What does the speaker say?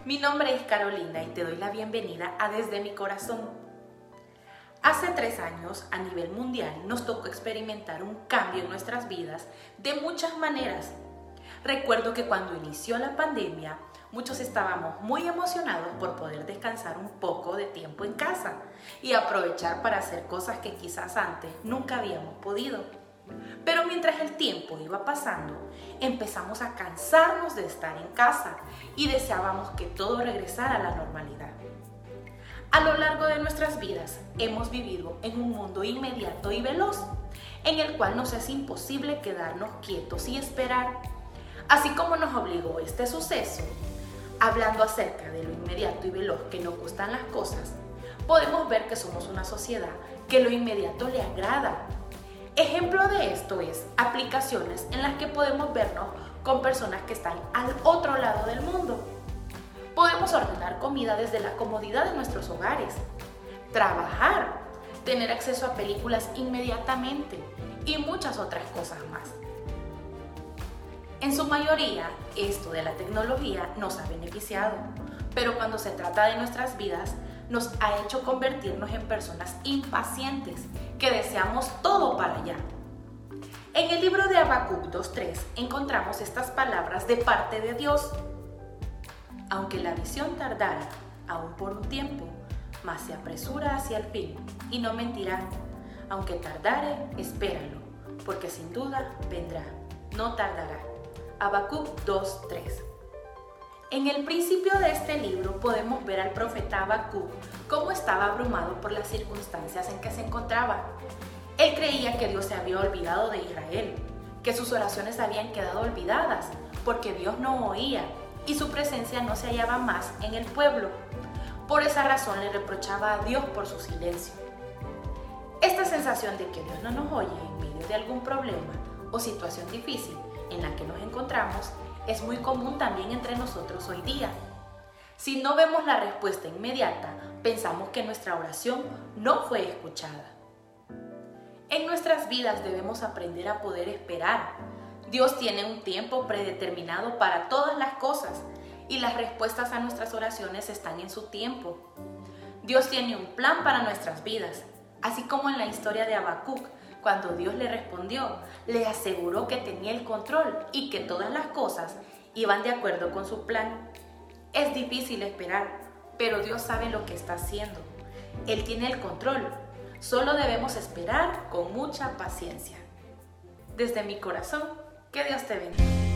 Mi nombre es Carolina y te doy la bienvenida a Desde mi Corazón. Hace 3 años, a nivel mundial, nos tocó experimentar un cambio en nuestras vidas de muchas maneras. Recuerdo que cuando inició la pandemia, muchos estábamos muy emocionados por poder descansar un poco de tiempo en casa y aprovechar para hacer cosas que quizás antes nunca habíamos podido. Pero mientras el tiempo iba pasando, empezamos a cansarnos de estar en casa y deseábamos que todo regresara a la normalidad. A lo largo de nuestras vidas hemos vivido en un mundo inmediato y veloz, en el cual nos es imposible quedarnos quietos y esperar. Así como nos obligó este suceso, hablando acerca de lo inmediato y veloz que nos gustan las cosas, podemos ver que somos una sociedad que lo inmediato le agrada. Ejemplo de esto es aplicaciones en las que podemos vernos con personas que están al otro lado del mundo. Podemos ordenar comida desde la comodidad de nuestros hogares, trabajar, tener acceso a películas inmediatamente y muchas otras cosas más. En su mayoría, esto de la tecnología nos ha beneficiado, pero cuando se trata de nuestras vidas, nos ha hecho convertirnos en personas impacientes que deseamos todo para allá. En el libro de Habacuc 2:3 encontramos estas palabras de parte de Dios. Aunque la visión tardara, aún por un tiempo, mas se apresura hacia el fin y no mentirá. Aunque tardare, espéralo, porque sin duda vendrá, no tardará. Habacuc 2:3. En el principio de este libro podemos ver al profeta Habacuc cómo estaba abrumado por las circunstancias en que se encontraba. Él creía que Dios se había olvidado de Israel, que sus oraciones habían quedado olvidadas porque Dios no oía y su presencia no se hallaba más en el pueblo. Por esa razón le reprochaba a Dios por su silencio. Esta sensación de que Dios no nos oye en medio de algún problema o situación difícil en la que nos encontramos es muy común también entre nosotros hoy día. Si no vemos la respuesta inmediata, pensamos que nuestra oración no fue escuchada. En nuestras vidas debemos aprender a poder esperar. Dios tiene un tiempo predeterminado para todas las cosas y las respuestas a nuestras oraciones están en su tiempo. Dios tiene un plan para nuestras vidas, así como en la historia de Habacuc. Cuando Dios le respondió, le aseguró que tenía el control y que todas las cosas iban de acuerdo con su plan. Es difícil esperar, pero Dios sabe lo que está haciendo. Él tiene el control. Solo debemos esperar con mucha paciencia. Desde mi corazón, que Dios te bendiga.